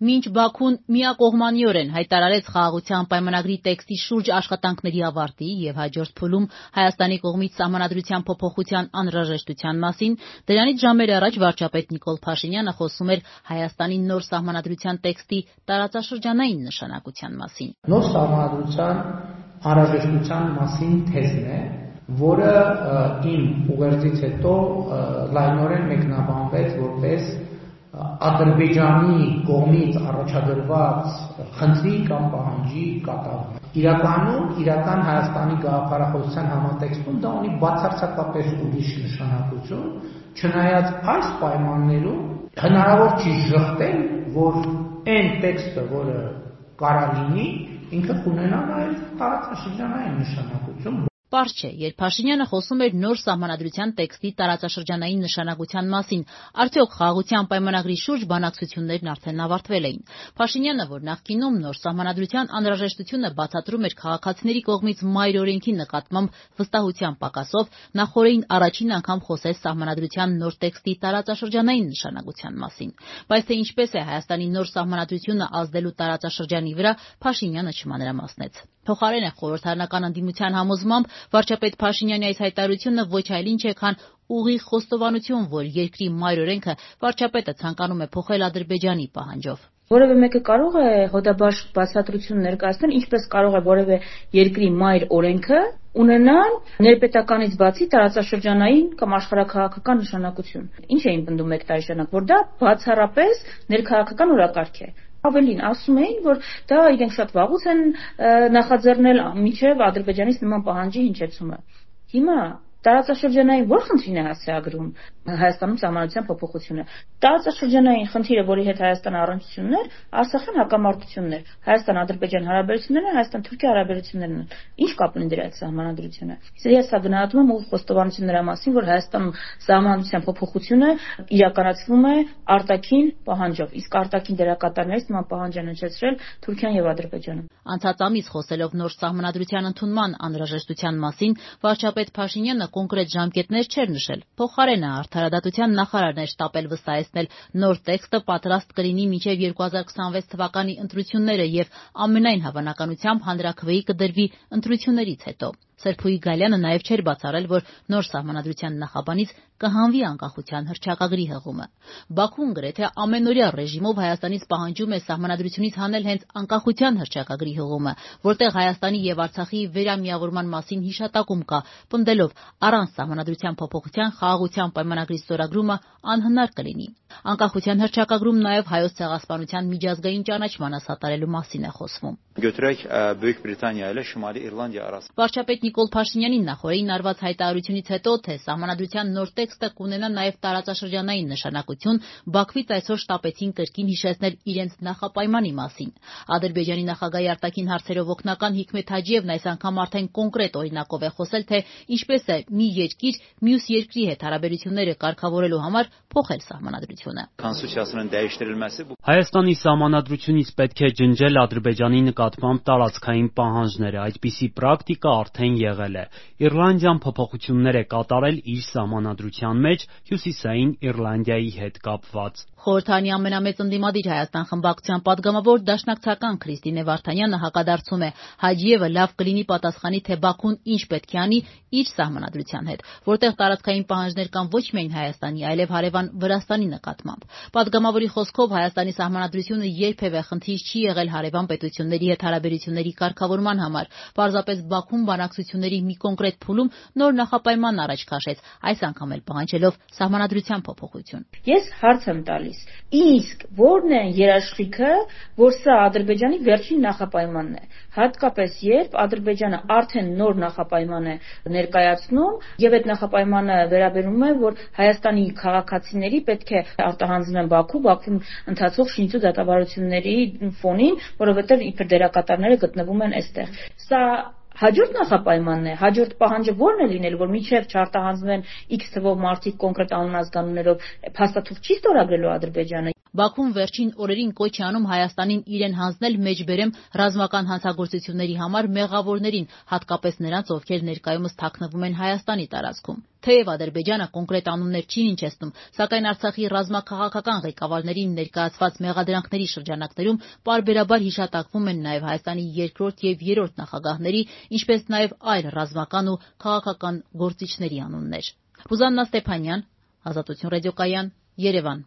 Մինչ Բաքուն միակողմանիորեն հայտարարեց խաղաղության պայմանագրի տեքստի շուրջ աշխատանքների ավարտի եւ հաջորդ փուլում Հայաստանի կողմից սահմանադրության փոփոխության անհրաժեշտության մասին, դրանից ժամեր առաջ վարչապետ Նիկոլ Փաշինյանը խոսում էր Հայաստանի նոր սահմանադրության տեքստի տարածաշրջանային նշանակության մասին։ Նոր սահմանադրության անհրաժեշտության մասին թեզն է, որը իմ ուղերձից հետո լայնորեն մեկնաբանվեց որպես Ադրբեջանի կողմից առաջադրված խնդրի կամ պահանջի կատարումը։ Իրական Հայաստանի գաղափարախոսության համատեքստում դա ունի բացարձակապես ուրիշ նշանակություն, չնայած այս պայմաններում հնարավոր չի շղթել, որ այն տեքստը, որը կարա լինի, ինքը կունենա նաև տարածաշրջանային նշանակություն։ Պարզ չէ, երբ Փաշինյանը խոսում էր նոր սահմանադրության տեքստի տարածաշրջանային նշանակության մասին, արդյոք խաղաղության պայմանագրի շուրջ բանակցություններն արդեն ավարտվել էին։ Փաշինյանը, որ նախկինում նոր սահմանադրության անհրաժեշտությունը բացատրում էր քաղաքացիների կողմից մայր օրենքի նկատմամբ վստահության պակասով, նախօրեին առաջին անգամ խոսեց սահմանադրության նոր տեքստի տարածաշրջանային նշանակության մասին։ Բայց թե ինչպես է Հայաստանի նոր սահմանադրությունը ազդելու տարածաշրջանի վրա, Փաշինյանը չմանրամասնեց։ Փոխարենը խորհրդարանական ընդդիմության համոզմամբ վարչապետ Փաշինյանի այս հայտարարությունը ոչ այլ ինչ է, քան ուղիղ խոստովանություն, որ երկրի մայր օրենքը վարչապետը ցանկանում է փոխել Ադրբեջանի պահանջով։ Որևէ մեկը կարող է հոդաբաշխ բացատրություն ներկայացնել, ինչպես կարող է որևէ երկրի մայր օրենքը ունենալ ներպետականից բացի տարածաշրջանային կամ աշխարհաքաղաքական նշանակություն։ Ինչ էին պնդում մեկ տարի շարունակ, որ դա բացառապես ներքաղաքական օրակարգ է։ Ավելին ասում էին, որ դա իրենք շատ վաղուց են նախաձեռնել մինչև Ադրբեջանից նման պահանջի հնչեցումը։ Հիմա տարածաշրջանային ո՞ր խնդրին է հասցեագրում Հայաստանում սահմանադրության փոփոխությունը։ Տարածաշրջանային խնդիրը, որի հետ Հայաստանը առնչությունն էր, Արցախյան հակամարտությունն էր, Հայաստան-Ադրբեջան հարաբերություններն, Հայաստան-Թուրքիա հարաբերություններն։ Ինչ կապ ունի դրա հետ սահմանադրությունը։ Ես սա գնահատում եմ ուղիղ խոստովանություն նրա մասին, որ Հայաստանում սահմանադրության փոփոխությունը իրականացվում է արտաքին պահանջով, իսկ արտաքին դերակատարներից նման պահանջ են հնչեցրել Թուրքիան եւ Ադրբեջանը։ Անցած ամիս խոսելով նոր սահմանադրության ընդունման անհրաժեշտության մասին, վարչապետ Փաշինյանը կոնկրետ ժամկետներ չէր նշել։ Փոխարենը արդարադատության նախարարն էր շտապել վստահեցնել նոր տեքստը պատրաստ կլինի մինչև 2026 թվականի ընտրությունները եւ ամենայն հավանականությամբ հանրաքվեի կդրվի ընտրություններից հետո։ Սերփուի Գալյանը նաև չէր բացառել, որ նոր սահմանադրության նախաբանից կհանվի անկախության հռչակագրի հղումը։ Բաքուն գրեթե ամենօրյա ռեժիմով Հայաստանից պահանջում է սահմանադրությունից հանել հենց անկախության հռչակագրի հղումը, որտեղ Հայաստանի եւ Արցախի վերամիավորման մասին հիշատակում կա, պնդելով առանց սահմանադրության փոփոխության խաղաղության պայմանագրի ստորագրումը անհնար կլինի։ Անկախության հռչակագրում նաև հայոց ցեղասպանության միջազգային ճանաչմանը սատարելու մասին է խոսվում։ Götürək Böyük Britaniya ilə Şimali İrlandiya arasında. Վարչապետ Նիկոլ Փաշինյանին նախորդին արված հայտարարությունից հետո, թե սահմանադրության նոր տեքստը կունենա նաև տարածաշրջանային նշանակություն, Բաքվից այսօր շտապեցին կրկին հիշեցնել իրենց նախապայմանի մասին։ Ադրբեջանի նախագահի արտաքին հարցերով օգնական Հիկմեթ Հաջիևն այս անգամ արդեն կոնկրետ օրինակով է խոսել, թե ինչպես է մի երկիր մյուս երկրի հետ հարաբերությունները կարգավորելու համար փոխել սահմանադրությունը։ Konstitusiyasının dəyişdirilməsi bu. Հայաստանի սահմանադրությունից պետք է ջնջել Ադրբեջանի նկատմամբ տարածքային պահանջները, այդպիսի պրակտիկա արդեն եղել է։ Իռլանդիան փոփոխություններ է կատարել իր սահմանադրության մեջ Հյուսիսային Իռլանդիայի հետ կապված։ Խորհրդանի ամենամեծ ընդդիմադիր Հայաստան խմբակցության պատգամավոր դաշնակցական Քրիստինե Վարդանյանը հակադարձում է Հաջիևը լավ կլինի պատասխանի, թե Բաքուն ինչ պետք է անի իր սահմանադրության հետ, որտեղ տարածքային պահանջներ կան ոչ միայն Հայաստանի, այլև հարևան Վրաստանի նկատմամբ։ Պատգամավորի խոսքով Հայաստանի սահմանադրությունը երբևէ խնդիր չի եղել հարևան պետությունների հետ հարաբերությունների կարգավորման համար։ Պարզապես Բաքուն բանակցությունների մի կոնկրետ փուլում նոր նախապայման առաջ քաշեց, այս անգամ էլ պահանջելով սահմանադրության փոփոխություն։ Ես հարց եմ տալիս. իսկ ո՞րն է երաշխիքը, որ սա Ադրբեջանի վերջին նախապայմանն է, հատկապես երբ Ադրբեջանը արդեն նոր նախապայման է ներկայացնում եւ այդ նախապայմանը վերաբերում է, որ Հայաստանի քաղաքացիների պետք է արտահանձնվեն Բաքվում ընթացող շինծու դատավարությունների ֆոնին, որովհետեւ իբր դերակատարները գտնվում են այստեղ։ Սա հաջորդ նախապայմանն է, հաջորդ պահանջը ո՞րն է լինելու, որ մինչև չարտահանձնվեն X թվով մարդիկ կոնկրետ անուն ազգանուններով, փաստաթուղթ չի ստորագրելու Ադրբեջանը։ Բաքուն վերջին օրերին կոչ է անում Հայաստանին իրեն հանձնել մեջբերեմ ռազմական հանցագործությունների համար մեղավորներին, հատկապես նրանց, ովքեր ներկայումս թաքնվում են Հայաստանի տարածքում։ Թեև Ադրբեջանը կոնկրետ անուններ չի հնչեցնում, սակայն Արցախի ռազմաքաղաքական ղեկավարներին ներկայացված մեղադրանքների շրջանակներում պարբերաբար հիշատակվում են նաև Հայաստանի երկրորդ և երրորդ նախագահների, ինչպես նաև այլ ռազմական ու քաղաքական գործիչների անուններ։ Ռուզաննա Ստեփանյան, Ազատություն ռադիոկայան, Երևան։